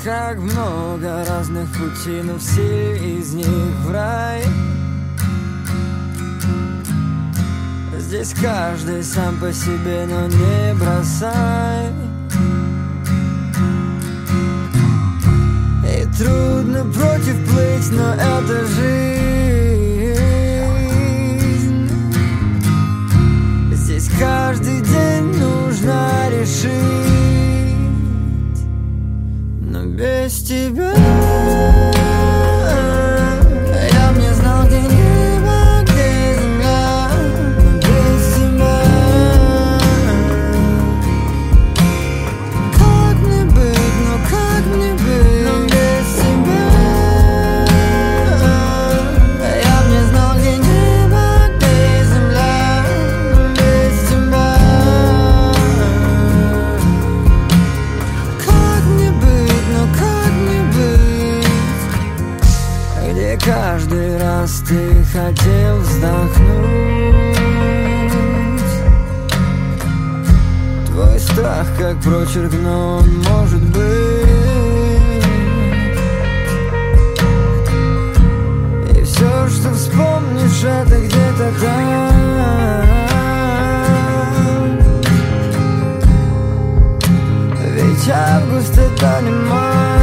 Как много разных путей, но все из них в рай. Здесь каждый сам по себе, но не бросай. И трудно против плыть, но это жизнь. Здесь каждый день нужно решить. Но без тебя я б не знал, где небо, где земля. Но без тебя как мне быть, ну как мне быть? Но без тебя я б не знал, где небо, где земля. Но без тебя как мне быть, ну как мне быть? Где каждый раз ты хотел вздохнуть. Твой страх как прочерк, но он может быть. И все, что вспомнишь, это где-то там. Ведь август это не май.